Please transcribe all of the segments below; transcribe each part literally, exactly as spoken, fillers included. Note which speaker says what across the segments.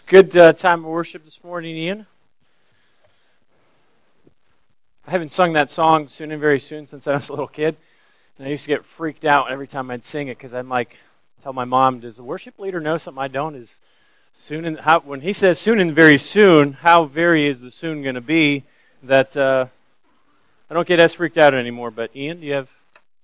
Speaker 1: It's a good uh, time of worship this morning, Ian. I haven't sung that song soon and very soon since I was a little kid. And I used to get freaked out every time I'd sing it because I'm like, tell my mom, does the worship leader know something I don't? Is soon and how, when he says soon and very soon, how very is the soon going to be that uh, I don't get as freaked out anymore. But Ian, do you have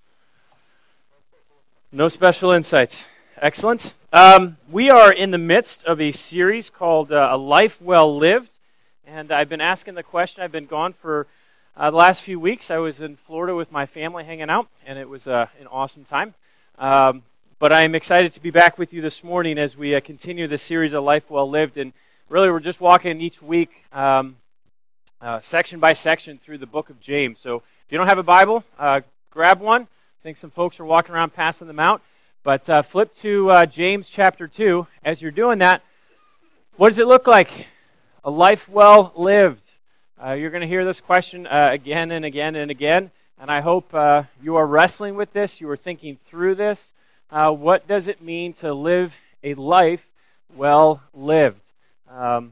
Speaker 1: no special insights? Excellent. Um, we are in the midst of a series called uh, A Life Well Lived, and I've been asking the question. I've been gone for uh, the last few weeks. I was in Florida with my family hanging out, and it was uh, an awesome time. Um, but I am excited to be back with you this morning as we uh, continue the series A Life Well Lived, and really we're just walking each week um, uh, section by section through the book of James. So if you don't have a Bible, uh, grab one. I think some folks are walking around passing them out. But uh, flip to uh, James chapter two. As you're doing that, what does it look like? A life well lived. Uh, you're going to hear this question uh, again and again and again. And I hope uh, you are wrestling with this. You are thinking through this. Uh, what does it mean to live a life well lived? Um,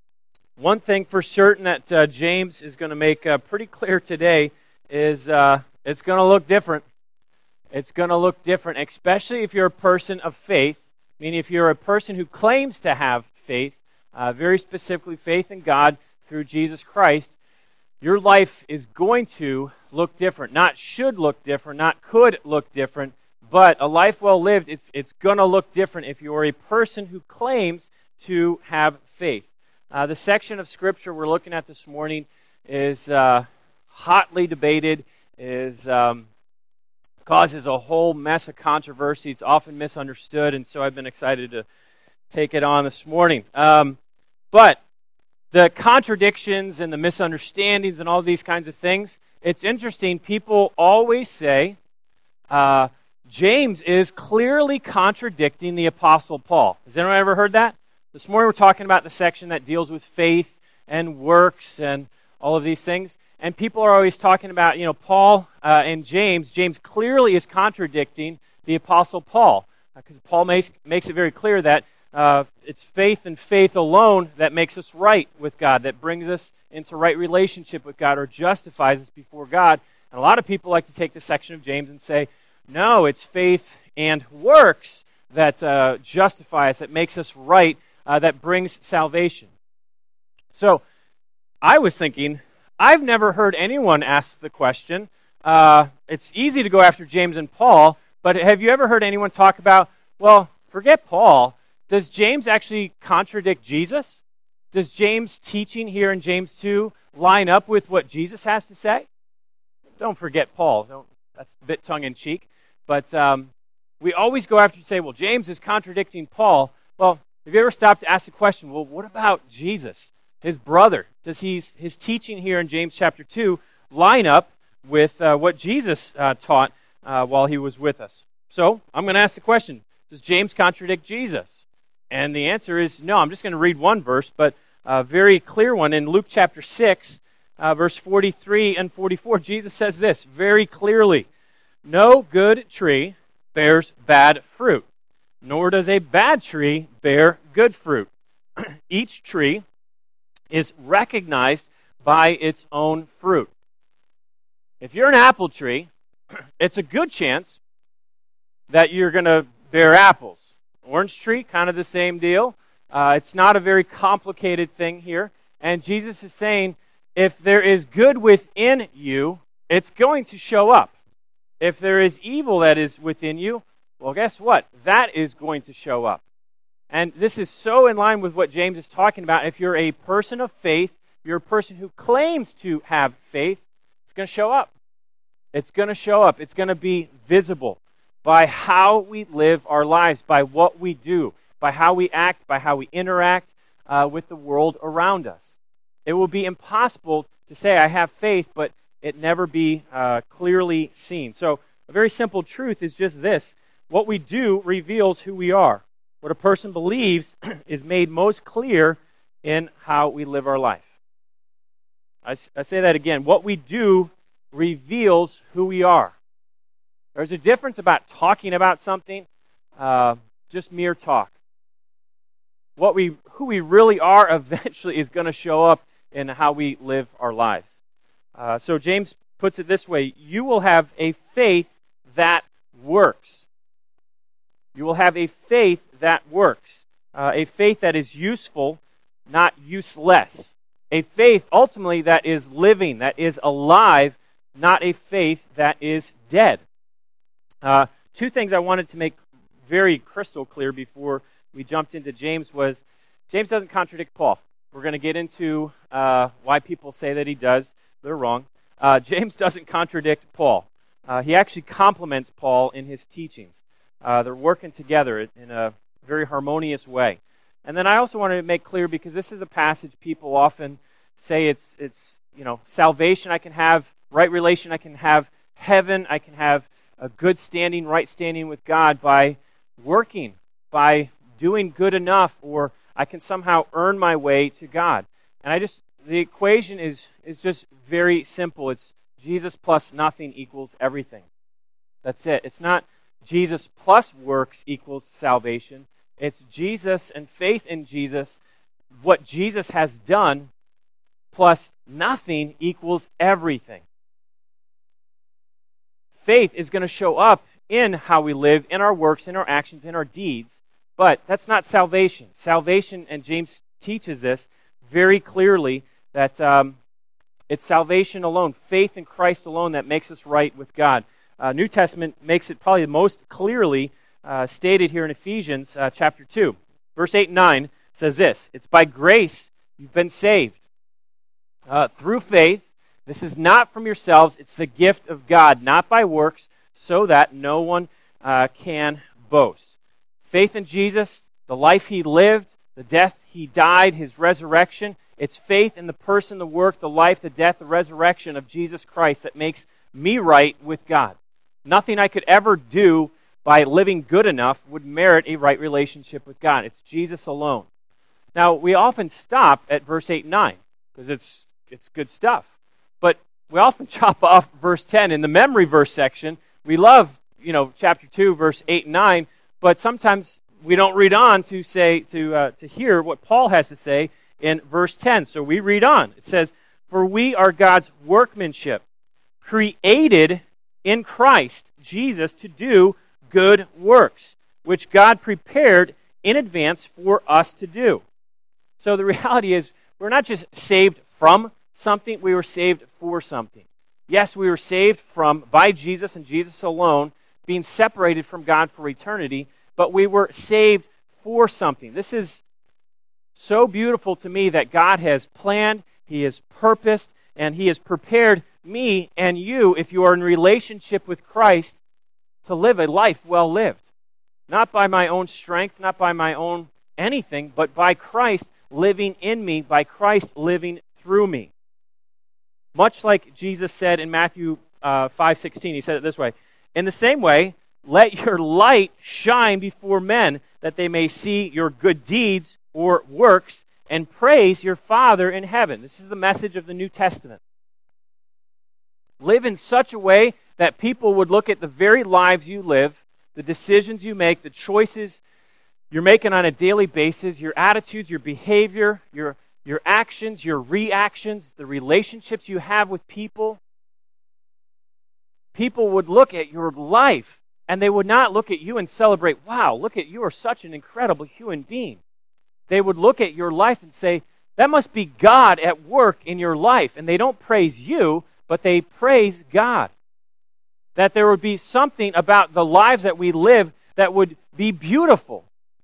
Speaker 1: one thing for certain that uh, James is going to make uh, pretty clear today is uh, it's going to look different. It's going to look different, especially if you're a person of faith, meaning if you're a person who claims to have faith, uh, very specifically faith in God through Jesus Christ. Your life is going to look different. Not should look different, not could look different, but a life well lived, it's, it's going to look different if you are a person who claims to have faith. Uh, the section of Scripture we're looking at this morning is uh, hotly debated, is... Um, causes a whole mess of controversy. It's often misunderstood, and so I've been excited to take it on this morning. Um, but the contradictions and the misunderstandings and all these kinds of things, it's interesting. People always say uh, James is clearly contradicting the Apostle Paul. Has anyone ever heard that? This morning we're talking about the section that deals with faith and works and all of these things. And people are always talking about, you know, Paul uh, and James. James clearly is contradicting the Apostle Paul because uh, Paul makes, makes it very clear that uh, it's faith and faith alone that makes us right with God, that brings us into right relationship with God or justifies us before God. And a lot of people like to take this section of James and say, no, it's faith and works that uh, justify us, that makes us right, uh, that brings salvation. So I was thinking... I've never heard anyone ask the question. Uh, it's easy to go after James and Paul, but have you ever heard anyone talk about, well, forget Paul. Does James actually contradict Jesus? Does James' teaching here in James two line up with what Jesus has to say? Don't forget Paul. Don't, that's a bit tongue-in-cheek. But um, we always go after and say, well, James is contradicting Paul. Well, have you ever stopped to ask the question, well, what about Jesus? His brother, does he's, his teaching here in James chapter two line up with uh, what Jesus uh, taught uh, while he was with us? So I'm going to ask the question, does James contradict Jesus? And the answer is no. I'm just going to read one verse, but a very clear one. In Luke chapter six, uh, verse forty-three and forty-four, Jesus says this very clearly, no good tree bears bad fruit, nor does a bad tree bear good fruit. Each tree is recognized by its own fruit. If you're an apple tree, it's a good chance that you're going to bear apples. Orange tree, kind of the same deal. Uh, it's not a very complicated thing here. And Jesus is saying, if there is good within you, it's going to show up. If there is evil that is within you, well, guess what? That is going to show up. And this is so in line with what James is talking about. If you're a person of faith, you're a person who claims to have faith, it's going to show up. It's going to show up. It's going to be visible by how we live our lives, by what we do, by how we act, by how we interact uh, with the world around us. It will be impossible to say, I have faith, but it never be uh, clearly seen. So a very simple truth is just this. What we do reveals who we are. What a person believes is made most clear in how we live our life. I, I say that again. What we do reveals who we are. There's a difference about talking about something, uh, just mere talk. what we, who we really are eventually is going to show up in how we live our lives. Uh, so James puts it this way: you will have a faith that works. You will have a faith that works. Uh, a faith that is useful, not useless. A faith, ultimately, that is living, that is alive, not a faith that is dead. Uh, two things I wanted to make very crystal clear before we jumped into James was, James doesn't contradict Paul. We're going to get into uh, why people say that he does. They're wrong. Uh, James doesn't contradict Paul. Uh, he actually complements Paul in his teachings. Uh, they're working together in a very harmonious way. And then I also wanted to make clear, because this is a passage people often say it's, it's you know, salvation I can have, right relation I can have, heaven I can have, a good standing, right standing with God by working, by doing good enough, or I can somehow earn my way to God. And I just, the equation is, is just very simple. It's Jesus plus nothing equals everything. That's it. It's not Jesus plus works equals salvation. It's Jesus and faith in Jesus, what Jesus has done, plus nothing equals everything. Faith is going to show up in how we live, in our works, in our actions, in our deeds, but that's not salvation. Salvation, and James teaches this very clearly, that um, it's salvation alone, faith in Christ alone, that makes us right with God. Uh, New Testament makes it probably most clearly uh, stated here in Ephesians uh, chapter two. Verse eight and nine says this: it's by grace you've been saved, uh, through faith. This is not from yourselves, it's the gift of God, not by works, so that no one uh, can boast. Faith in Jesus, the life he lived, the death he died, his resurrection. It's faith in the person, the work, the life, the death, the resurrection of Jesus Christ that makes me right with God. Nothing I could ever do by living good enough would merit a right relationship with God. It's Jesus alone. Now, we often stop at verse eight and nine, because it's, it's good stuff. But we often chop off verse ten in the memory verse section. We love, you know, chapter two, verse eight and nine, but sometimes we don't read on to say to uh, to hear what Paul has to say in verse ten. So we read on. It says, "For we are God's workmanship, created in Christ Jesus to do good works, which God prepared in advance for us to do." So the reality is, we're not just saved from something, we were saved for something. Yes, we were saved from, by Jesus and Jesus alone, being separated from God for eternity, but we were saved for something. This is so beautiful to me that God has planned, He has purposed, and He has prepared me and you, if you are in relationship with Christ, to live a life well lived. Not by my own strength, not by my own anything, but by Christ living in me, by Christ living through me. Much like Jesus said in Matthew uh, five sixteen, He said it this way: "In the same way, let your light shine before men, that they may see your good deeds or works and praise your Father in heaven." This is the message of the New Testament. Live in such a way that people would look at the very lives you live, the decisions you make, the choices you're making on a daily basis, your attitudes, your behavior, your, your actions, your reactions, the relationships you have with people. People would look at your life, and they would not look at you and celebrate, "Wow, look at you are such an incredible human being." They would look at your life and say, "That must be God at work in your life." And they don't praise you, but they praise God. That there would be something about the lives that we live that would be beautiful.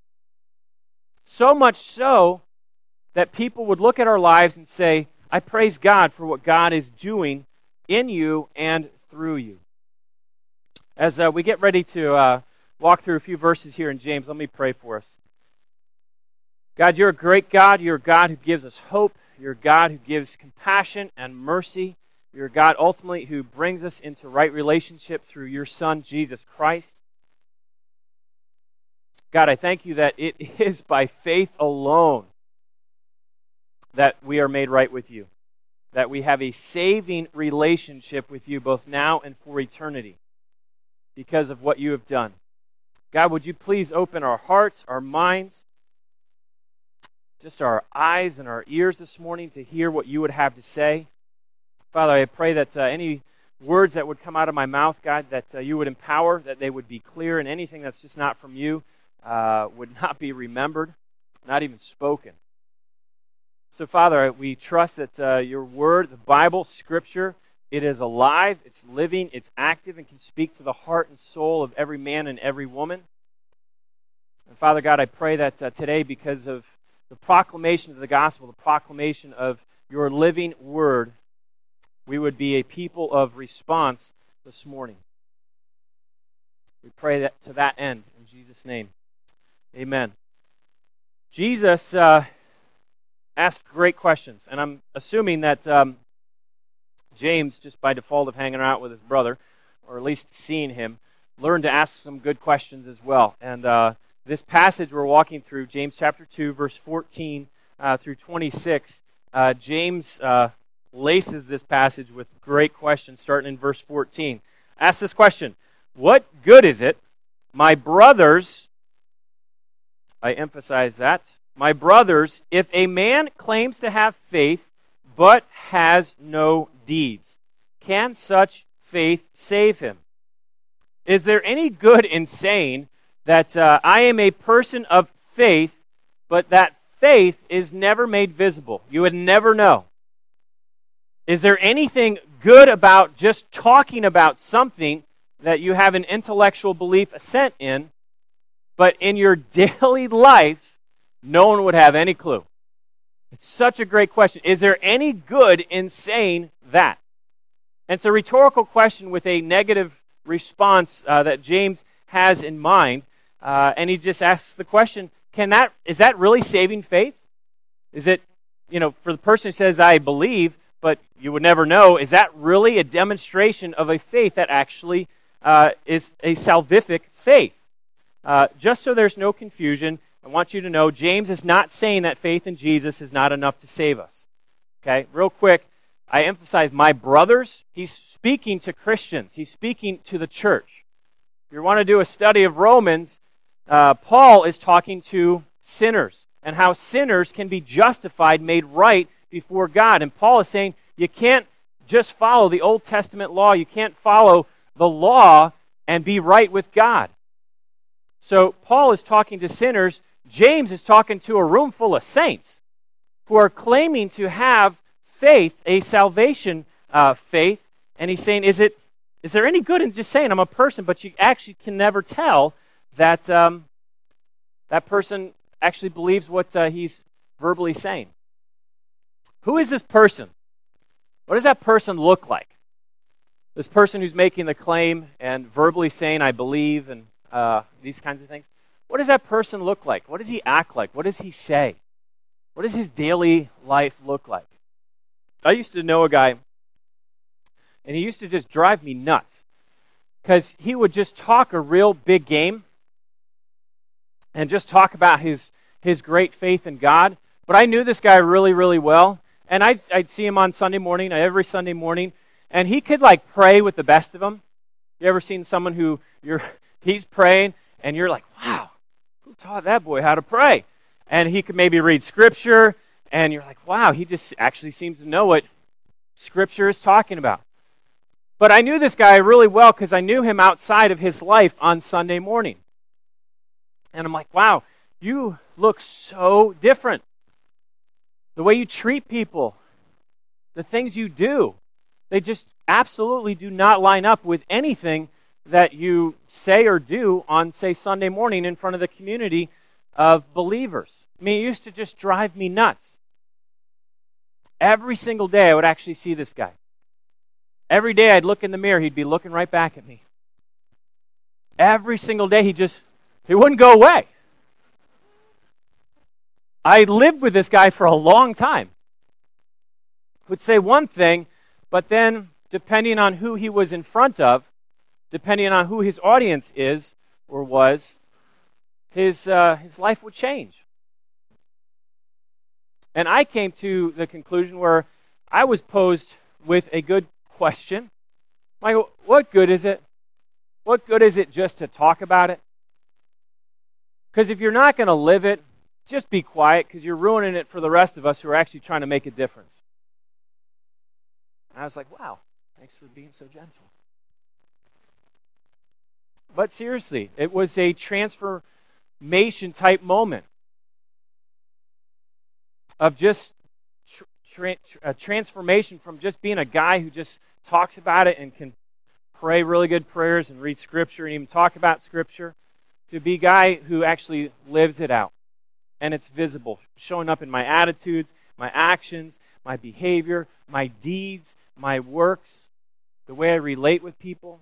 Speaker 1: So much so that people would look at our lives and say, "I praise God for what God is doing in you and through you." As uh, we get ready to uh, walk through a few verses here in James, let me pray for us. God, you're a great God. You're a God who gives us hope. You're a God who gives compassion and mercy. You're a God ultimately who brings us into right relationship through your Son, Jesus Christ. God, I thank you that it is by faith alone that we are made right with you, that we have a saving relationship with you both now and for eternity because of what you have done. God, would you please open our hearts, our minds, just our eyes and our ears this morning to hear what you would have to say. Father, I pray that uh, any words that would come out of my mouth, God, that uh, you would empower, that they would be clear, and anything that's just not from you uh, would not be remembered, not even spoken. So, Father, we trust that uh, your word, the Bible, Scripture, it is alive, it's living, it's active, and can speak to the heart and soul of every man and every woman. And Father God, I pray that uh, today, because of the proclamation of the gospel, the proclamation of your living word, we would be a people of response this morning. We pray that to that end, in Jesus' name. Amen. Jesus uh, asked great questions, and I'm assuming that um, James, just by default of hanging out with his brother, or at least seeing him, learned to ask some good questions as well. And uh, this passage we're walking through, James chapter two, verse fourteen uh, through twenty-six, uh, James uh, laces this passage with great questions, starting in verse fourteen. Ask this question: what good is it, my brothers, I emphasize that, my brothers, if a man claims to have faith but has no deeds? Can such faith save him? Is there any good in saying that uh, I am a person of faith, but that faith is never made visible? You would never know. Is there anything good about just talking about something that you have an intellectual belief assent in, but in your daily life, no one would have any clue? It's such a great question. Is there any good in saying that? And it's a rhetorical question with a negative response uh, that James has in mind. Uh, and he just asks the question, can that, is that really saving faith? Is it, you know, for the person who says, I believe, but you would never know, is that really a demonstration of a faith that actually uh, is a salvific faith? Uh, just so there's no confusion, I want you to know, James is not saying that faith in Jesus is not enough to save us. Okay, real quick, I emphasize my brothers. He's speaking to Christians. He's speaking to the church. If you want to do a study of Romans, uh, Paul is talking to sinners and how sinners can be justified, made right before God. And Paul is saying you can't just follow the Old Testament law. You can't follow the law and be right with God. So Paul is talking to sinners. James is talking to a room full of saints who are claiming to have faith, a salvation uh, faith. And he's saying, is it, is there any good in just saying I'm a person, but you actually can never tell that um, that person actually believes what uh, he's verbally saying? Who is this person? What does that person look like? This person who's making the claim and verbally saying, I believe, and uh, these kinds of things. What does that person look like? What does he act like? What does he say? What does his daily life look like? I used to know a guy, and he used to just drive me nuts because he would just talk a real big game and just talk about his, his great faith in God. But I knew this guy really, really well, and I'd, I'd see him on Sunday morning, every Sunday morning, and he could like pray with the best of them. You ever seen someone who you're he's praying, and you're like, wow, who taught that boy how to pray? And he could maybe read Scripture, and you're like, wow, he just actually seems to know what Scripture is talking about. But I knew this guy really well because I knew him outside of his life on Sunday morning. And I'm like, wow, you look so different. The way you treat people, the things you do, they just absolutely do not line up with anything that you say or do on, say, Sunday morning in front of the community of believers. I mean, it used to just drive me nuts. Every single day I would actually see this guy. Every day I'd look in the mirror, he'd be looking right back at me. Every single day he just, he wouldn't go away. I lived with this guy for a long time. Would say one thing, but then depending on who he was in front of, depending on who his audience is or was, his uh, his life would change. And I came to the conclusion where I was posed with a good question. Like, what good is it? What good is it just to talk about it? Because if you're not going to live it, just be quiet because you're ruining it for the rest of us who are actually trying to make a difference. And I was like, wow, thanks for being so gentle. But seriously, it was a transformation type moment of just tra- a transformation from just being a guy who just talks about it and can pray really good prayers and read Scripture and even talk about Scripture, to be a guy who actually lives it out. And it's visible, showing up in my attitudes, my actions, my behavior, my deeds, my works, the way I relate with people.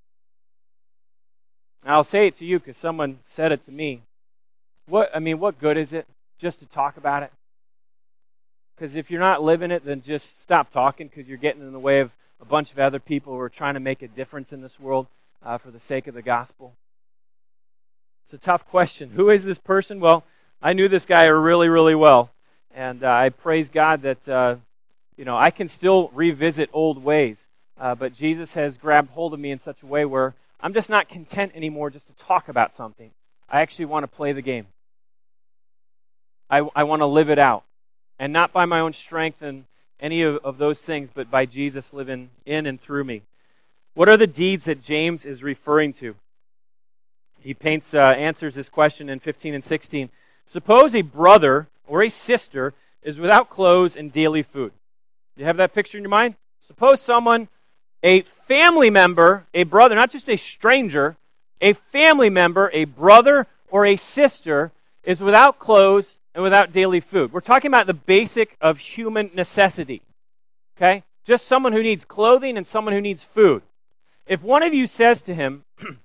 Speaker 1: And I'll say it to you because someone said it to me. What I mean, what good is it just to talk about it? Because if you're not living it, then just stop talking because you're getting in the way of a bunch of other people who are trying to make a difference in this world uh, for the sake of the gospel. It's a tough question. Who is this person? Well, I knew this guy really, really well. And uh, I praise God that, uh, you know, I can still revisit old ways. Uh, but Jesus has grabbed hold of me in such a way where I'm just not content anymore just to talk about something. I actually want to play the game. I, I want to live it out. And not by my own strength and any of, of those things, but by Jesus living in and through me. What are the deeds that James is referring to? He paints, uh, answers this question in fifteen and sixteen. Suppose a brother or a sister is without clothes and daily food. Do you have that picture in your mind? Suppose someone, a family member, a brother, not just a stranger, a family member, a brother or a sister is without clothes and without daily food. We're talking about the basic of human necessity. Okay? Just someone who needs clothing and someone who needs food. If one of you says to him,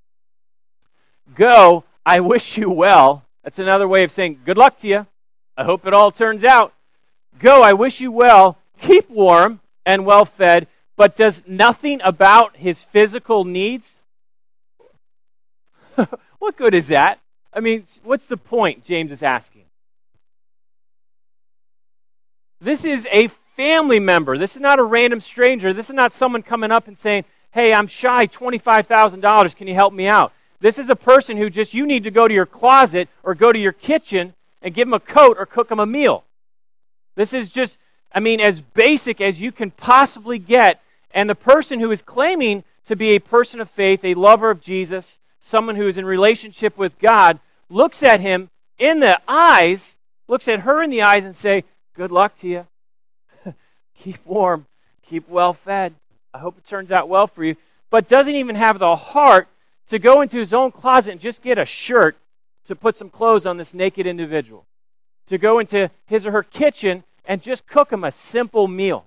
Speaker 1: go, I wish you well, that's another way of saying, good luck to you. I hope it all turns out. Go, I wish you well, keep warm and well fed, but does nothing about his physical needs? What good is that? I mean, what's the point, James is asking? This is a family member. This is not a random stranger. This is not someone coming up and saying, hey, I'm shy twenty-five thousand dollars. Can you help me out? This is a person who just, you need to go to your closet or go to your kitchen and give them a coat or cook them a meal. This is just, I mean, as basic as you can possibly get. And the person who is claiming to be a person of faith, a lover of Jesus, someone who is in relationship with God, looks at him in the eyes, looks at her in the eyes and say, good luck to you. Keep warm. Keep well fed. I hope it turns out well for you. But doesn't even have the heart to go into his own closet and just get a shirt to put some clothes on this naked individual. To go into his or her kitchen and just cook him a simple meal.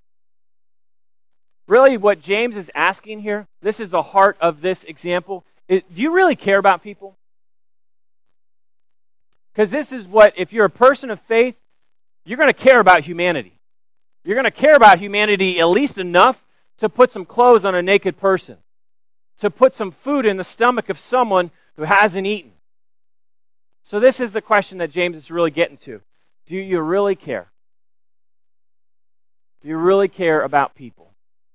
Speaker 1: Really, what James is asking here, this is the heart of this example. Is, do you really care about people? Because this is what, if you're a person of faith, you're going to care about humanity. You're going to care about humanity at least enough to put some clothes on a naked person, to put some food in the stomach of someone who hasn't eaten. So this is the question that James is really getting to. Do you really care? Do you really care about people?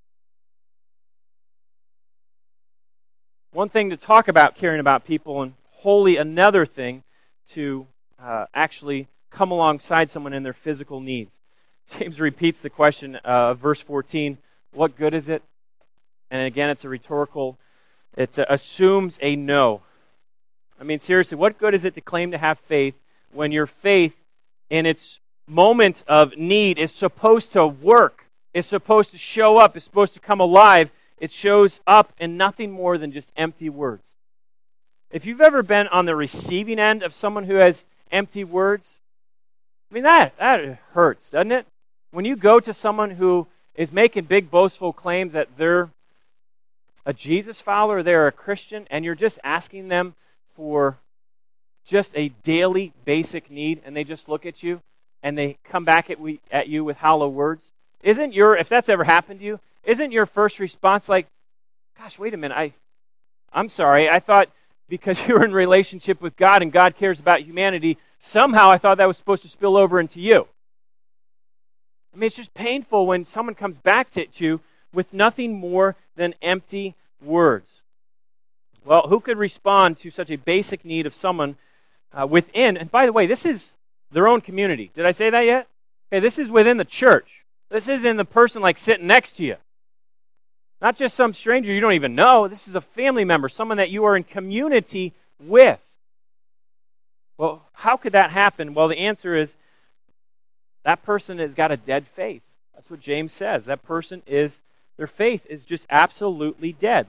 Speaker 1: One thing to talk about caring about people, and wholly another thing to uh, actually come alongside someone in their physical needs. James repeats the question of uh, verse fourteen, what good is it? And again, it's a rhetorical, it uh, assumes a no. I mean, seriously, what good is it to claim to have faith when your faith in its moment of need is supposed to work, is supposed to show up, is supposed to come alive? It shows up in nothing more than just empty words. If you've ever been on the receiving end of someone who has empty words, I mean, that, that hurts, doesn't it? When you go to someone who is making big boastful claims that they're a Jesus follower, they're a Christian, and you're just asking them for just a daily basic need, and they just look at you and they come back at, we, at you with hollow words. Isn't your, if that's ever happened to you, isn't your first response like, gosh, wait a minute, I, I'm sorry, I thought because you're in relationship with God and God cares about humanity, somehow I thought that was supposed to spill over into you. I mean, it's just painful when someone comes back at you with nothing more than empty words. Well, who could respond to such a basic need of someone uh, within, and by the way, this is their own community. Did I say that yet? Okay, this is within the church. This isn't the person like sitting next to you. Not just some stranger you don't even know. This is a family member, someone that you are in community with. Well, how could that happen? Well, the answer is that person has got a dead faith. That's what James says. That person is, their faith is just absolutely dead.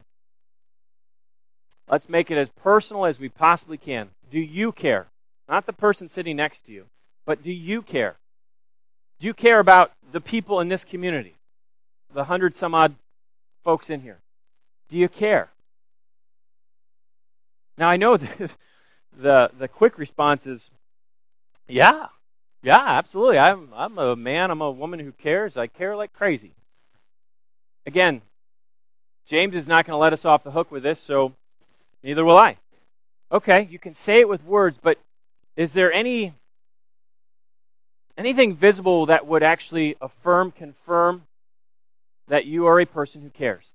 Speaker 1: Let's make it as personal as we possibly can. Do you care? Not the person sitting next to you, but do you care? Do you care about the people in this community? The hundred some odd folks in here. Do you care? Now, I know the, the, the quick response is, yeah, yeah, absolutely. I'm, I'm a man, I'm a woman who cares. I care like crazy. Again, James is not going to let us off the hook with this, so neither will I. Okay, you can say it with words, but is there any anything visible that would actually affirm, confirm that you are a person who cares?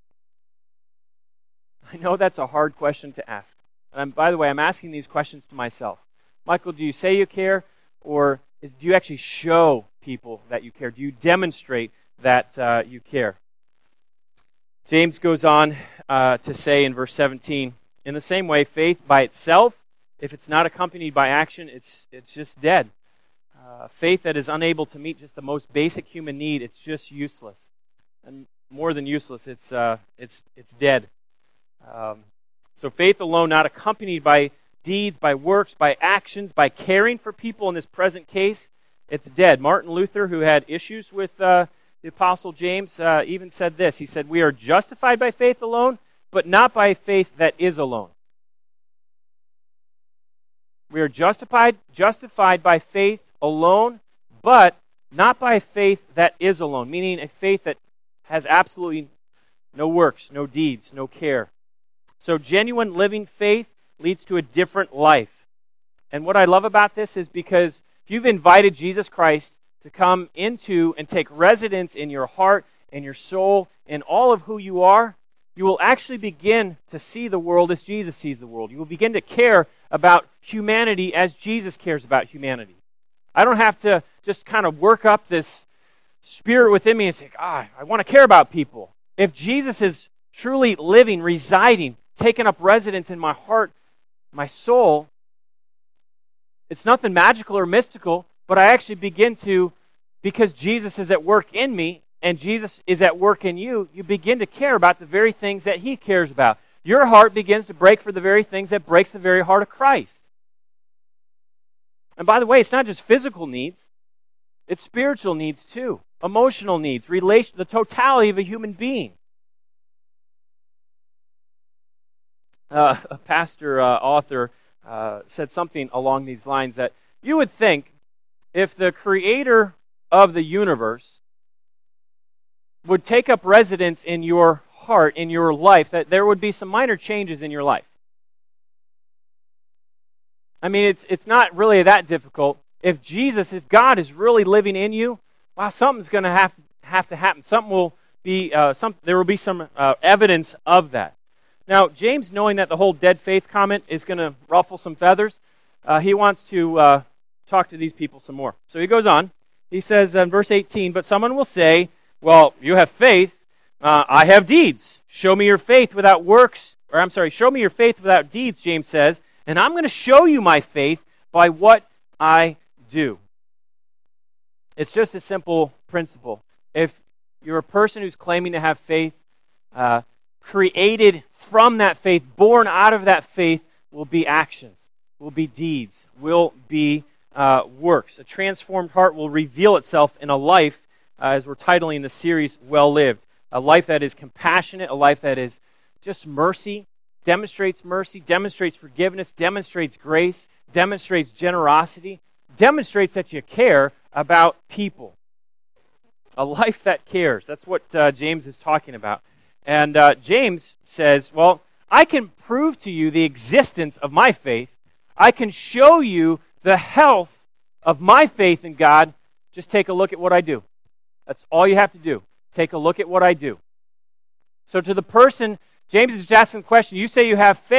Speaker 1: I know that's a hard question to ask. And I'm, by the way, I'm asking these questions to myself. Michael, do you say you care, or is, do you actually show people that you care? Do you demonstrate that uh, you care? James goes on uh, to say in verse seventeen, in the same way, faith by itself, if it's not accompanied by action, it's it's just dead. Uh, faith that is unable to meet just the most basic human need, it's just useless. And more than useless, it's uh, it's it's dead. Um, so faith alone, not accompanied by deeds, by works, by actions, by caring for people in this present case, it's dead. Martin Luther, who had issues with uh, the Apostle James, uh, even said this. He said, "We are justified by faith alone, but not by faith that is alone." We are justified, justified by faith alone, but not by faith that is alone, meaning a faith that has absolutely no works, no deeds, no care. So genuine living faith leads to a different life. And what I love about this is because if you've invited Jesus Christ to come into and take residence in your heart and your soul and all of who you are, you will actually begin to see the world as Jesus sees the world. You will begin to care about humanity as Jesus cares about humanity. I don't have to just kind of work up this spirit within me and say, ah, I want to care about people. If Jesus is truly living, residing, taking up residence in my heart, my soul, it's nothing magical or mystical, but I actually begin to, because Jesus is at work in me, and Jesus is at work in you, you begin to care about the very things that He cares about. Your heart begins to break for the very things that breaks the very heart of Christ. And by the way, it's not just physical needs, it's spiritual needs too. Emotional needs, relation, the totality of a human being. Uh, a pastor, uh, author, uh, said something along these lines that you would think if the creator of the universe would take up residence in your heart, in your life, that there would be some minor changes in your life. I mean, it's it's not really that difficult. If Jesus, if God is really living in you, wow, something's going to have to have to happen. Something will be uh, some. There will be some uh, evidence of that. Now, James, knowing that the whole dead faith comment is going to ruffle some feathers, uh, he wants to uh, talk to these people some more. So he goes on. He says in verse eighteen, "But someone will say, 'Well, you have faith. Uh, I have deeds. Show me your faith without works.' Or I'm sorry, show me your faith without deeds," James says, "and I'm going to show you my faith by what I do." It's just a simple principle. If you're a person who's claiming to have faith, uh, created from that faith, born out of that faith, will be actions, will be deeds, will be uh, works. A transformed heart will reveal itself in a life, uh, as we're titling the series, Well Lived. A life that is compassionate, a life that is just mercy, demonstrates mercy, demonstrates forgiveness, demonstrates grace, demonstrates generosity, demonstrates that you care about people. A life that cares. That's what uh, James is talking about. And uh, James says, well, I can prove to you the existence of my faith. I can show you the health of my faith in God. Just take a look at what I do. That's all you have to do. Take a look at what I do. So to the person, James is just asking the question, you say you have faith,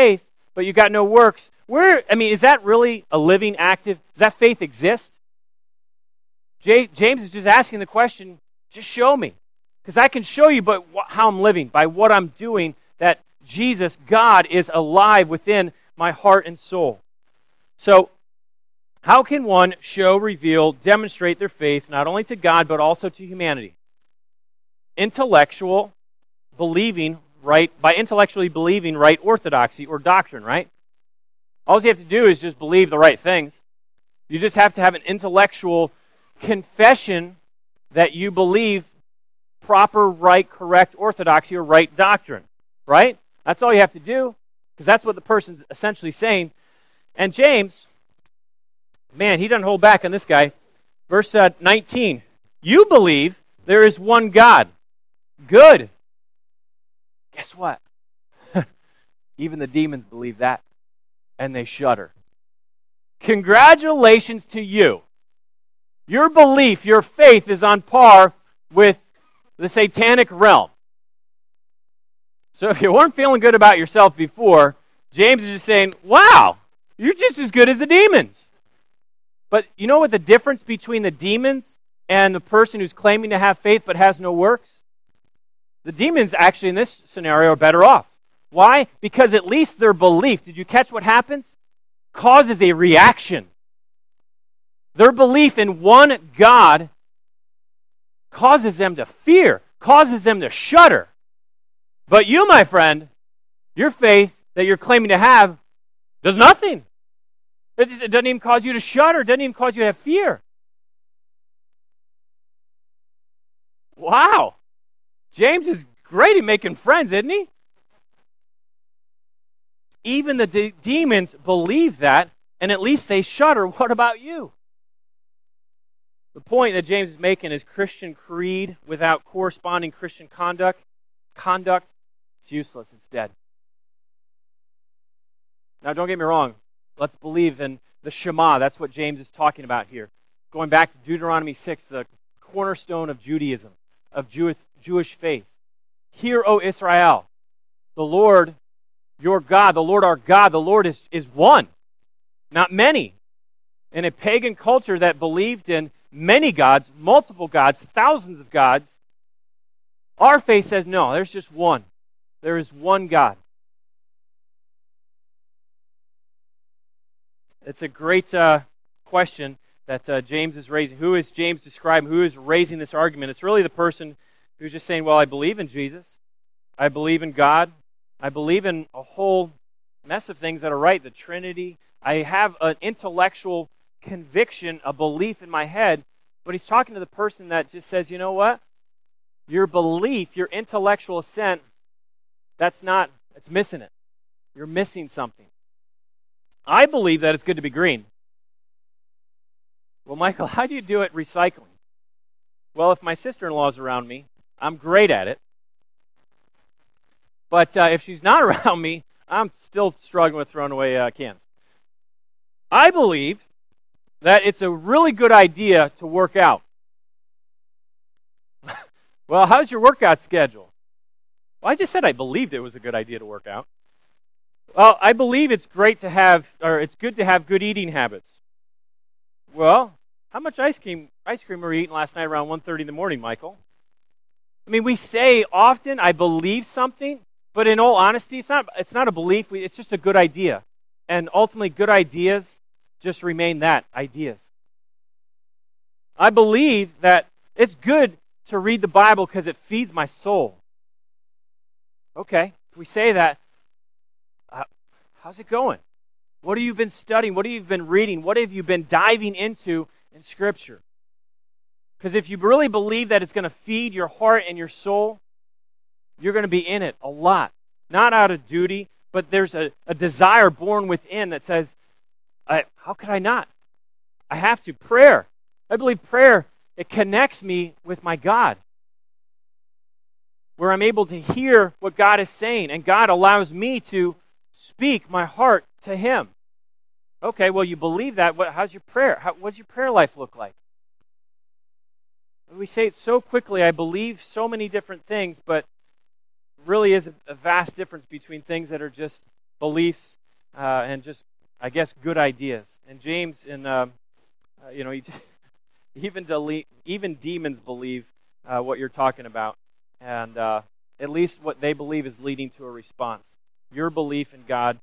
Speaker 1: but you got no works. Where, I mean, is that really a living, active, does that faith exist? J- James is just asking the question, just show me. Because I can show you but wh- how I'm living, by what I'm doing, that Jesus, God, is alive within my heart and soul. So, how can one show, reveal, demonstrate their faith not only to God but also to humanity? Intellectual believing right, by intellectually believing right orthodoxy or doctrine, right? All you have to do is just believe the right things. You just have to have an intellectual confession that you believe proper, right, correct orthodoxy or right doctrine, right? That's all you have to do, because that's what the person's essentially saying. And James, man, he doesn't hold back on this guy. Verse uh, nineteen, you believe there is one God. Good. Guess what? Even the demons believe that, and they shudder. Congratulations to you. Your belief, your faith is on par with the satanic realm. So if you weren't feeling good about yourself before, James is just saying, wow, you're just as good as the demons. But you know what the difference between the demons and the person who's claiming to have faith but has no works? The demons actually in this scenario are better off. Why? Because at least their belief, did you catch what happens? Causes a reaction. Their belief in one God causes them to fear, causes them to shudder. But you, my friend, your faith that you're claiming to have does nothing. It, just, it doesn't even cause you to shudder. It doesn't even cause you to have fear. Wow. James is great at making friends, isn't he? Even the de- demons believe that, and at least they shudder. What about you? The point that James is making is Christian creed without corresponding Christian conduct. Conduct, it's useless. It's dead. Now, don't get me wrong. Let's believe in the Shema. That's what James is talking about here. Going back to Deuteronomy six, the cornerstone of Judaism, of Jewish, Jewish faith. Hear, O Israel, the Lord, your God, the Lord our God, the Lord is, is one, not many. In a pagan culture that believed in many gods, multiple gods, thousands of gods, our faith says, no, there's just one. There is one God. It's a great uh, question that uh, James is raising. Who is James describing? Who is raising this argument? It's really the person who's just saying, well, I believe in Jesus. I believe in God. I believe in a whole mess of things that are right, the Trinity. I have an intellectual conviction, a belief in my head. But he's talking to the person that just says, you know what? Your belief, your intellectual assent, that's not, it's missing it. You're missing something. I believe that it's good to be green. Well, Michael, how do you do it recycling? Well, if my sister-in-law is around me, I'm great at it. But uh, if she's not around me, I'm still struggling with throwing away uh, cans. I believe that it's a really good idea to work out. Well, how's your workout schedule? Well, I just said I believed it was a good idea to work out. Well, I believe it's great to have, or it's good to have good eating habits. Well, how much ice cream ice cream were you eating last night around one thirty in the morning, Michael? I mean, we say often, I believe something, but in all honesty, it's not it's not a belief, it's just a good idea. And ultimately, good ideas just remain that, ideas. I believe that it's good to read the Bible because it feeds my soul. Okay, if we say that, uh, how's it going? What have you been studying? What have you been reading? What have you been diving into in Scripture? Because if you really believe that it's going to feed your heart and your soul, you're going to be in it a lot. Not out of duty, but there's a, a desire born within that says, I, how could I not? I have to. Prayer. I believe prayer, it connects me with my God. Where I'm able to hear what God is saying, and God allows me to speak my heart to Him. Okay, well, you believe that. What, how's your prayer? How, what's your prayer life look like? We say it so quickly. I believe so many different things, but really is a, a vast difference between things that are just beliefs uh, and just, I guess, good ideas. And James, in uh, uh, you know, he, even dele- even demons believe uh, what you're talking about, and uh, at least what they believe is leading to a response. Your belief in God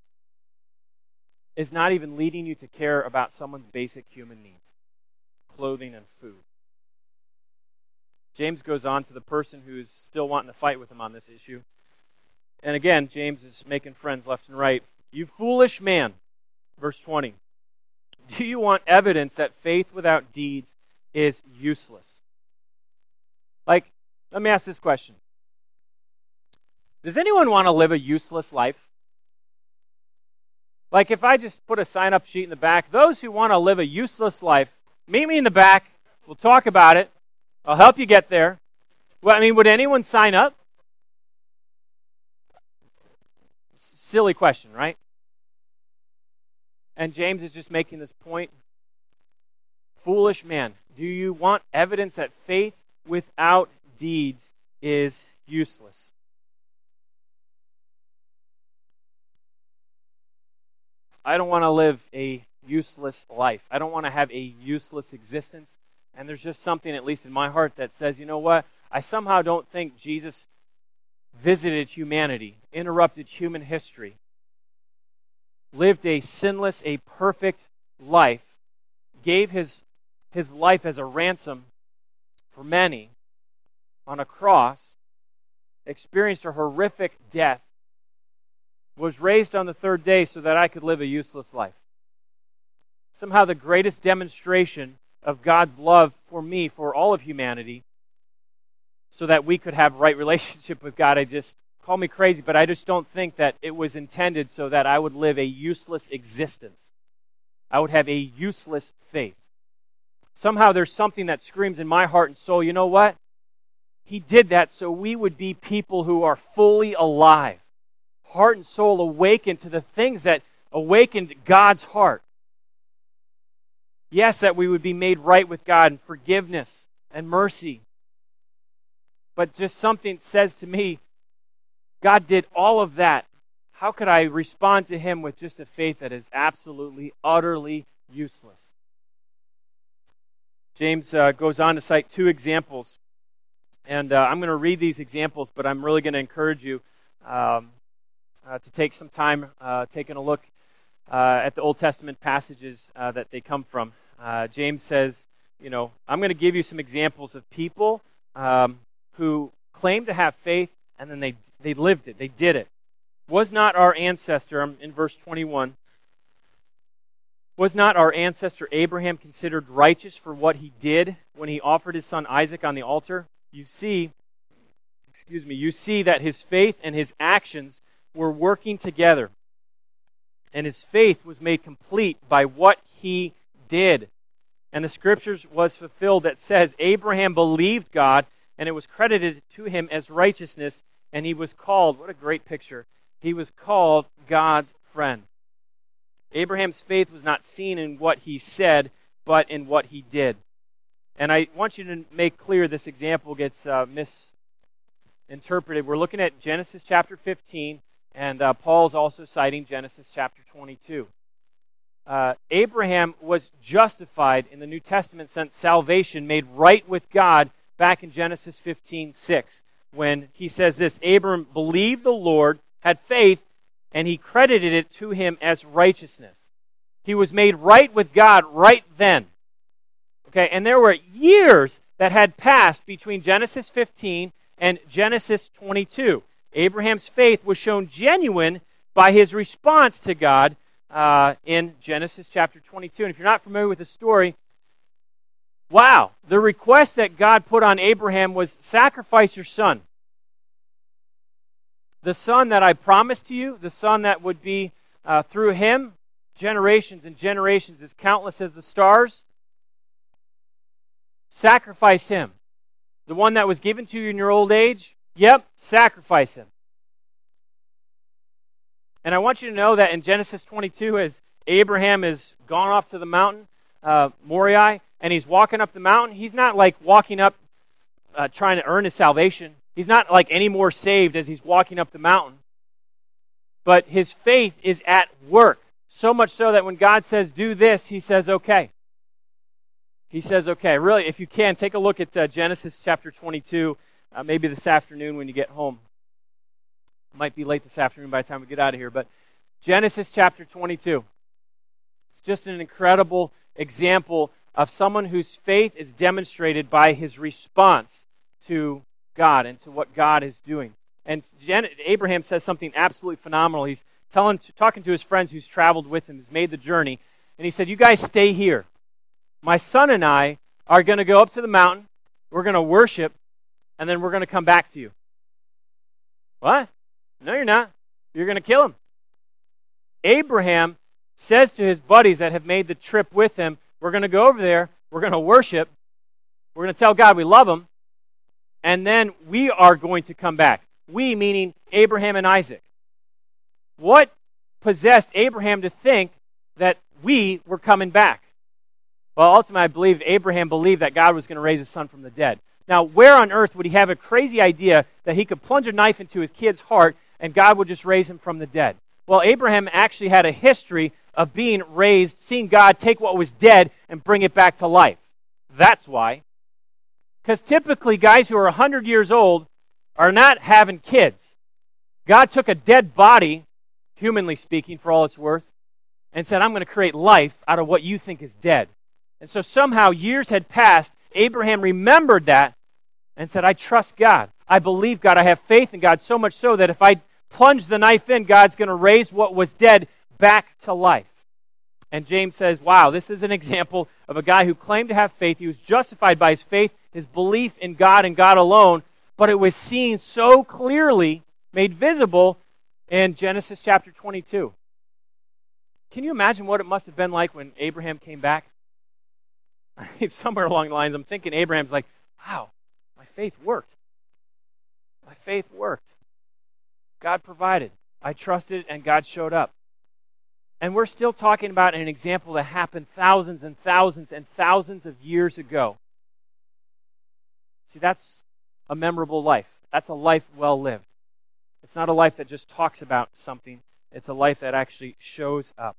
Speaker 1: is not even leading you to care about someone's basic human needs, clothing and food. James goes on to the person who's still wanting to fight with him on this issue. And again, James is making friends left and right. You foolish man, verse twenty. Do you want evidence that faith without deeds is useless? Like, let me ask this question. Does anyone want to live a useless life? Like, if I just put a sign-up sheet in the back, those who want to live a useless life, meet me in the back. We'll talk about it. I'll help you get there. Well, I mean, would anyone sign up? S- silly question, right? And James is just making this point. Foolish man, do you want evidence that faith without deeds is useless? I don't want to live a useless life. I don't want to have a useless existence. And there's just something, at least in my heart, that says, you know what? I somehow don't think Jesus visited humanity, interrupted human history, lived a sinless, a perfect life, gave his, his life as a ransom for many on a cross, experienced a horrific death, was raised on the third day so that I could live a useless life. Somehow the greatest demonstration of God's love for me, for all of humanity, so that we could have right relationship with God. I just, call me crazy, but I just don't think that it was intended so that I would live a useless existence. I would have a useless faith. Somehow there's something that screams in my heart and soul, you know what? He did that so we would be people who are fully alive. Heart and soul awakened to the things that awakened God's heart. Yes, that we would be made right with God and forgiveness and mercy. But just something says to me, God did all of that. How could I respond to Him with just a faith that is absolutely, utterly useless? James uh, goes on to cite two examples. And uh, I'm going to read these examples, but I'm really going to encourage you um, uh, to take some time uh, taking a look uh, at the Old Testament passages uh, that they come from. Uh, James says, you know, I'm going to give you some examples of people um, who claim to have faith, and then they they lived it. They did it. Was not our ancestor, I'm in verse twenty-one, was not our ancestor Abraham considered righteous for what he did when he offered his son Isaac on the altar? You see, excuse me, you see that his faith and his actions were working together. And his faith was made complete by what he did. And the scriptures was fulfilled that says, Abraham believed God, and it was credited to him as righteousness, and he was called, what a great picture, he was called God's friend. Abraham's faith was not seen in what he said, but in what he did. And I want you to make clear this example gets uh, misinterpreted. We're looking at Genesis chapter fifteen, and uh, Paul's also citing Genesis chapter twenty-two. Uh, Abraham was justified in the New Testament sense, salvation, made right with God back in Genesis fifteen six, when he says this, Abram believed the Lord, had faith, and he credited it to him as righteousness. He was made right with God right then. Okay, and there were years that had passed between Genesis fifteen and Genesis twenty-two. Abraham's faith was shown genuine by his response to God uh, in Genesis chapter twenty-two. And if you're not familiar with the story, wow, the request that God put on Abraham was sacrifice your son. The son that I promised to you, the son that would be uh, through him, generations and generations as countless as the stars. Sacrifice him. The one that was given to you in your old age, yep, sacrifice him. And I want you to know that in Genesis twenty-two, as Abraham has gone off to the mountain, uh, Moriah, and he's walking up the mountain, he's not like walking up uh, trying to earn his salvation. He's not like any more saved as he's walking up the mountain. but his faith is at work. So much so that when God says, do this, he says, okay. He says, okay. Really, if you can, take a look at uh, Genesis chapter twenty-two, uh, maybe this afternoon when you get home. It might be late this afternoon by the time we get out of here, but Genesis chapter twenty-two. It's just an incredible example of someone whose faith is demonstrated by his response to God and to what God is doing. And Jen, Abraham says something absolutely phenomenal. He's telling, talking to his friends who's traveled with him, who's made the journey, and he said, you guys stay here. My son and I are going to go up to the mountain, we're going to worship, and then we're going to come back to you. What? No, you're not. You're going to kill him. Abraham says to his buddies that have made the trip with him, we're going to go over there, we're going to worship, we're going to tell God we love him, and then we are going to come back. We, meaning Abraham and Isaac. What possessed Abraham to think that we were coming back? Well, ultimately, I believe Abraham believed that God was going to raise his son from the dead. Now, where on earth would he have a crazy idea that he could plunge a knife into his kid's heart and God would just raise him from the dead? Well, Abraham actually had a history of being raised, seeing God take what was dead and bring it back to life. That's why. Because typically, guys who are one hundred years old are not having kids. God took a dead body, humanly speaking, for all it's worth, and said, I'm going to create life out of what you think is dead. And so somehow years had passed. Abraham remembered that and said, I trust God. I believe God. I have faith in God, so much so that if I plunge the knife in, God's going to raise what was dead back to life. And James says, wow, this is an example of a guy who claimed to have faith. He was justified by his faith, his belief in God and God alone, but it was seen so clearly, made visible in Genesis chapter twenty-two. Can you imagine what it must have been like when Abraham came back? Somewhere along the lines, I'm thinking Abraham's like, wow, my faith worked. My faith worked. God provided. I trusted, and God showed up. And we're still talking about an example that happened thousands and thousands and thousands of years ago. See, that's a memorable life. That's a life well lived. It's not a life that just talks about something. It's a life that actually shows up.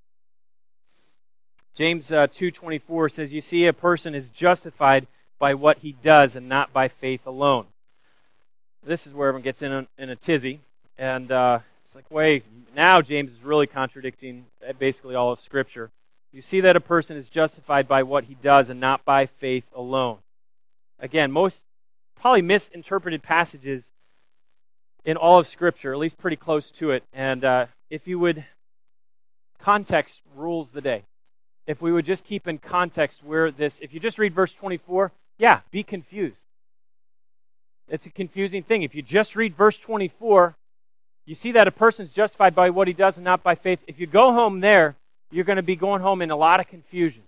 Speaker 1: James uh, two twenty-four says, you see, a person is justified by what he does and not by faith alone. This is where everyone gets in a, in a tizzy. And uh, it's like, wait, now James is really contradicting basically all of Scripture. You see that a person is justified by what he does and not by faith alone. Again, most probably misinterpreted passages in all of Scripture, at least pretty close to it. And uh, if you would, context rules the day. If we would just keep in context where this, if you just read verse twenty-four, yeah, be confused. It's a confusing thing. If you just read verse twenty-four, you see that a person's justified by what he does and not by faith. If you go home there, you're going to be going home in a lot of confusion.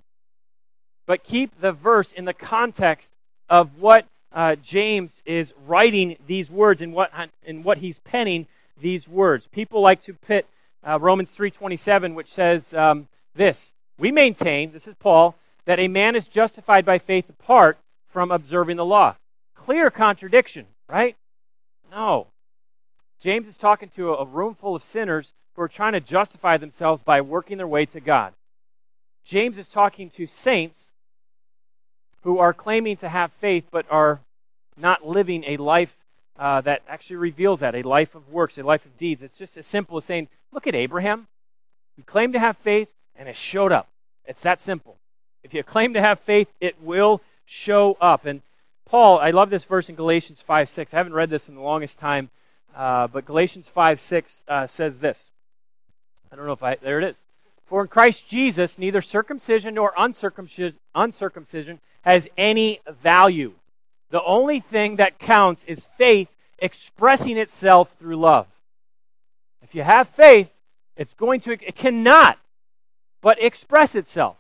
Speaker 1: But keep the verse in the context of what uh, James is writing these words and what, and what he's penning these words. People like to pit uh, Romans three twenty-seven, which says um, this, we maintain, this is Paul, that a man is justified by faith apart from observing the law. Clear contradiction, right? No. James is talking to a room full of sinners who are trying to justify themselves by working their way to God. James is talking to saints who are claiming to have faith but are not living a life uh, that actually reveals that, a life of works, a life of deeds. It's just as simple as saying, look at Abraham. He claimed to have faith, and it showed up. It's that simple. If you claim to have faith, it will show up. And Paul, I love this verse in Galatians five six. I haven't read this in the longest time, uh, but Galatians five six uh, says this. I don't know if I, there it is. For in Christ Jesus, neither circumcision nor uncircumcision, uncircumcision has any value. The only thing that counts is faith expressing itself through love. If you have faith, it's going to, it cannot but express itself.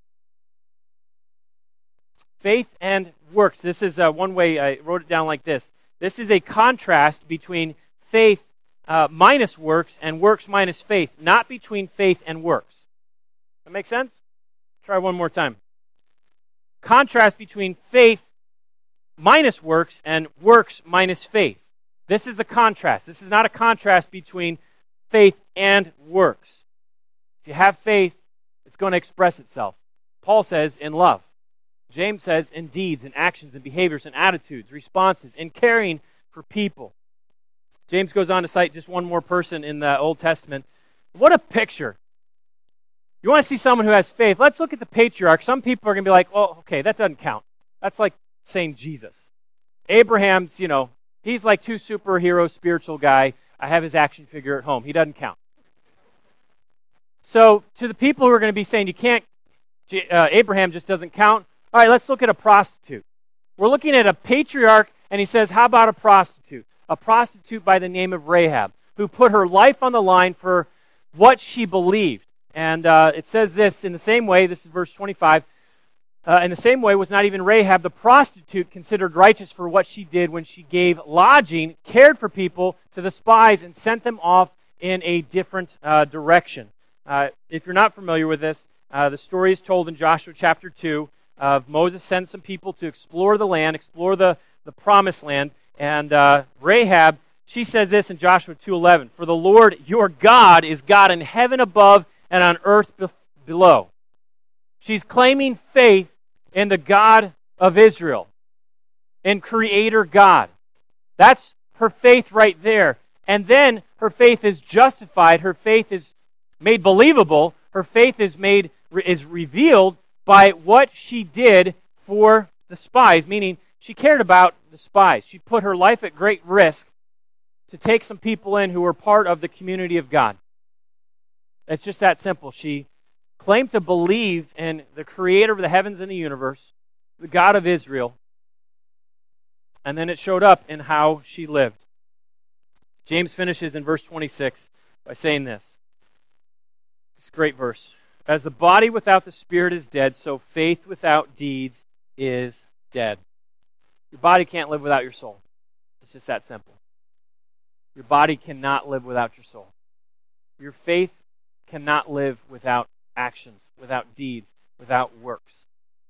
Speaker 1: Faith and works. This is uh, one way I wrote it down like this. This is a contrast between faith uh, minus works and works minus faith, not between faith and works. That make sense? Try one more time. Contrast between faith minus works and works minus faith. This is the contrast. This is not a contrast between faith and works. If you have faith, it's going to express itself. Paul says in love. James says in deeds, in actions, in behaviors, in attitudes, responses, in caring for people. James goes on to cite just one more person in the Old Testament. What a picture. You want to see someone who has faith? Let's look at the patriarch. Some people are going to be like, oh, okay, that doesn't count. That's like saying Jesus. Abraham's, you know, he's like too superhero, spiritual guy. I have his action figure at home. He doesn't count. So to the people who are going to be saying you can't, uh, Abraham just doesn't count, all right, let's look at a prostitute. We're looking at a patriarch, and he says, how about a prostitute? A prostitute by the name of Rahab, who put her life on the line for what she believed. And uh, it says this, in the same way, this is verse twenty-five, uh, in the same way was not even Rahab the prostitute considered righteous for what she did when she gave lodging, cared for people, to the spies, and sent them off in a different uh, direction. Uh, if you're not familiar with this, uh, the story is told in Joshua chapter two. Uh, Moses sends some people to explore the land, explore the, the promised land, and uh, Rahab, she says this in Joshua two eleven, for the Lord your God is God in heaven above and on earth be- below. She's claiming faith in the God of Israel, in Creator God. That's her faith right there. And then her faith is justified, her faith is made believable, her faith is made is revealed by what she did for the spies, meaning she cared about the spies. She put her life at great risk to take some people in who were part of the community of God. It's just that simple. She claimed to believe in the creator of the heavens and the universe, the God of Israel, and then it showed up in how she lived. James finishes in verse twenty-six by saying this. It's a great verse. As the body without the spirit is dead, so faith without deeds is dead. Your body can't live without your soul. It's just that simple. Your body cannot live without your soul. Your faith cannot live without actions, without deeds, without works.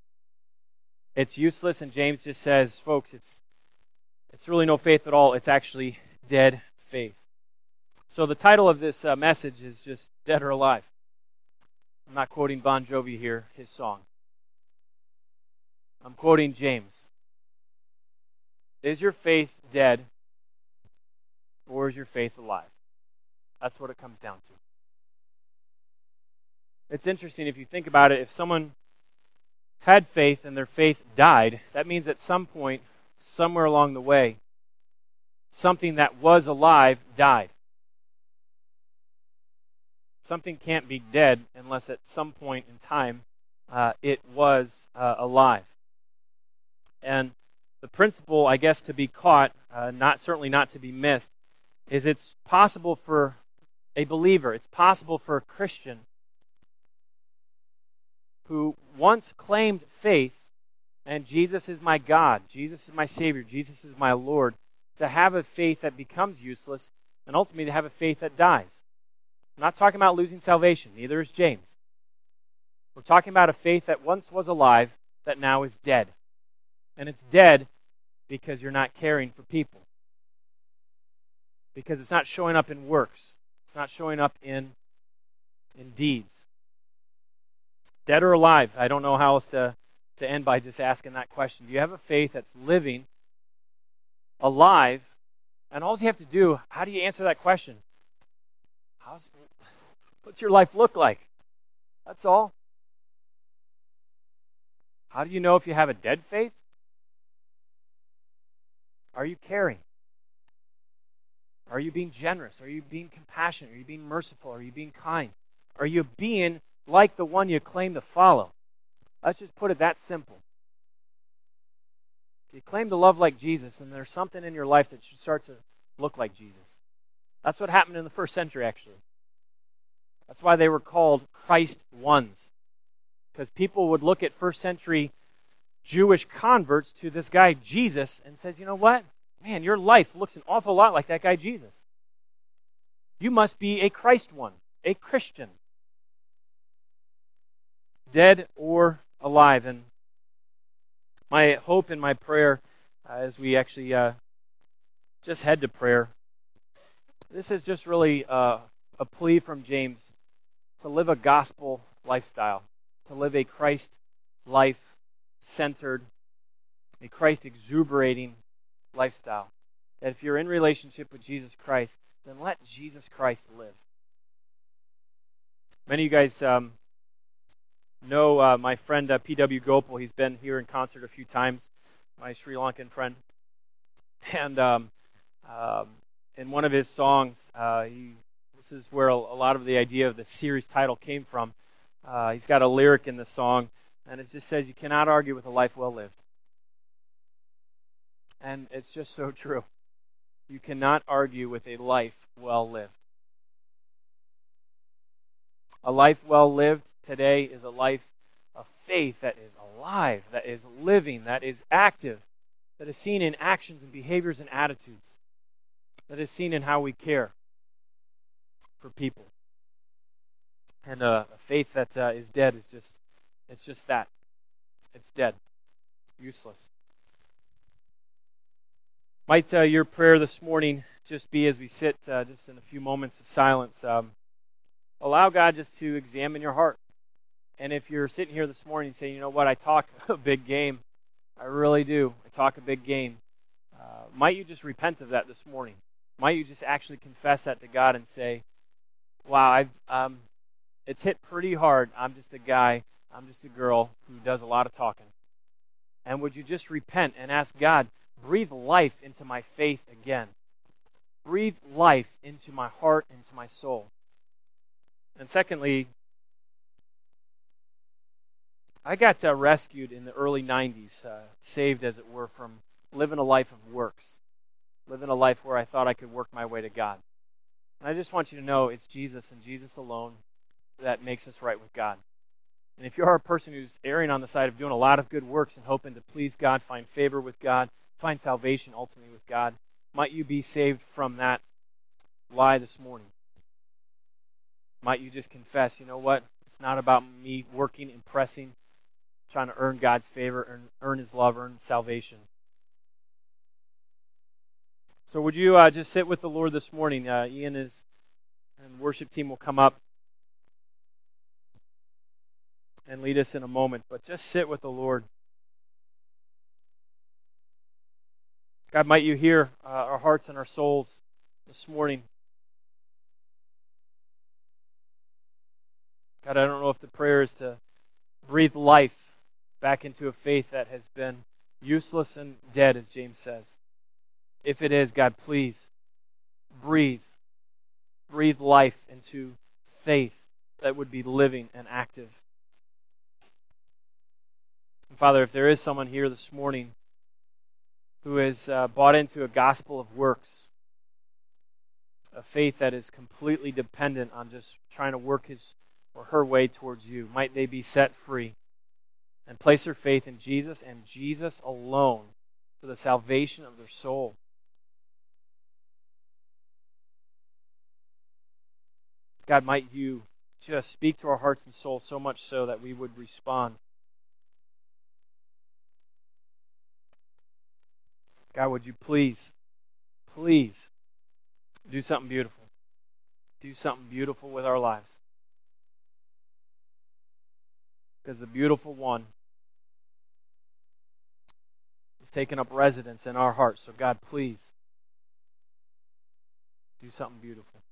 Speaker 1: It's useless, and James just says, folks, it's it's really no faith at all. It's actually dead faith. So the title of this uh, message is just Dead or Alive. I'm not quoting Bon Jovi here, his song. I'm quoting James. Is your faith dead, or is your faith alive? That's what it comes down to. It's interesting if you think about it. If someone had faith and their faith died, that means at some point, somewhere along the way, something that was alive died. Something can't be dead unless at some point in time uh, it was uh, alive. And the principle, I guess, to be caught, uh, not certainly not to be missed, is it's possible for a believer, it's possible for a Christian who once claimed faith, and Jesus is my God, Jesus is my Savior, Jesus is my Lord, to have a faith that becomes useless, and ultimately to have a faith that dies. I'm not talking about losing salvation, neither is James. We're talking about a faith that once was alive, that now is dead. And it's dead because you're not caring for people. Because it's not showing up in works. It's not showing up in, in deeds. Dead or alive? I don't know how else to, to end by just asking that question. Do you have a faith that's living, alive, and all you have to do, how do you answer that question? How's, what's your life look like? That's all. How do you know if you have a dead faith? Are you caring? Are you being generous? Are you being compassionate? Are you being merciful? Are you being kind? Are you being like the one you claim to follow? Let's just put it that simple. You claim to love like Jesus, and there's something in your life that should start to look like Jesus. That's what happened in the first century, actually. That's why they were called Christ ones. Because people would look at first century Jewish converts to this guy Jesus and says, you know what? Man, your life looks an awful lot like that guy Jesus. You must be a Christ one, a Christian. Dead or alive. And my hope and my prayer uh, as we actually uh, just head to prayer, this is just really uh, a plea from James to live a gospel lifestyle, to live a Christ life-centered, a Christ-exuberating lifestyle. That if you're in relationship with Jesus Christ, then let Jesus Christ live. Many of you guys um, know uh, my friend uh, P W Gopal. He's been here in concert a few times, my Sri Lankan friend. And um, um, in one of his songs, uh, he, this is where a, a lot of the idea of the series title came from. Uh, he's got a lyric in the song, and it just says, "You cannot argue with a life well lived." And it's just so true. You cannot argue with a life well lived. A life well lived today is a life of faith that is alive, that is living, that is active, that is seen in actions and behaviors and attitudes, that is seen in how we care for people. And uh, a faith that uh, is dead is just, it's just that. It's dead. Useless. Might uh, your prayer this morning just be, as we sit uh, just in a few moments of silence, um, allow God just to examine your heart. And if you're sitting here this morning saying, you know what, I talk a big game. I really do. I talk a big game. Uh, might you just repent of that this morning? Might you just actually confess that to God and say, wow, I've, um, it's hit pretty hard. I'm just a guy. I'm just a girl who does a lot of talking. And would you just repent and ask God, breathe life into my faith again. Breathe life into my heart, into my soul. And secondly, I got uh, rescued in the early nineties, uh, saved as it were, from living a life of works, living a life where I thought I could work my way to God. And I just want you to know it's Jesus and Jesus alone that makes us right with God. And if you're a person who's erring on the side of doing a lot of good works and hoping to please God, find favor with God, find salvation ultimately with God, might you be saved from that lie this morning? Might you just confess, you know what? It's not about me working, impressing, trying to earn God's favor, earn, earn His love, earn salvation. So would you uh, just sit with the Lord this morning? Uh, Ian is, and the worship team will come up and lead us in a moment. But just sit with the Lord. God, might you hear uh, our hearts and our souls this morning. God, I don't know if the prayer is to breathe life back into a faith that has been useless and dead, as James says. If it is, God, please breathe. Breathe life into faith that would be living and active. And Father, if there is someone here this morning who has uh, bought into a gospel of works, a faith that is completely dependent on just trying to work his or her way towards you, might they be set free and place their faith in Jesus and Jesus alone for the salvation of their soul. God, might you just speak to our hearts and souls so much so that we would respond. God, would you please, please do something beautiful. Do something beautiful with our lives. Because the beautiful one is taking up residence in our hearts. So God, please do something beautiful.